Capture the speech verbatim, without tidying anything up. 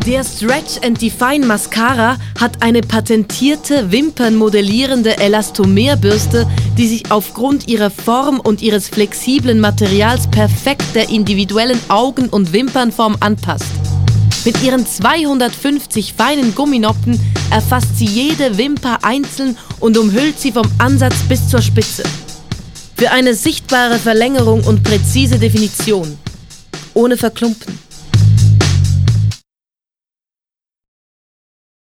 Der Stretch and Define Mascara hat eine patentierte wimpernmodellierende Elastomerbürste, die sich aufgrund ihrer Form und ihres flexiblen Materials perfekt der individuellen Augen- und Wimpernform anpasst. Mit ihren zweihundertfünfzig feinen Gumminoppen erfasst sie jede Wimper einzeln und umhüllt sie vom Ansatz bis zur Spitze. Für eine sichtbare Verlängerung und präzise Definition. Ohne Verklumpen.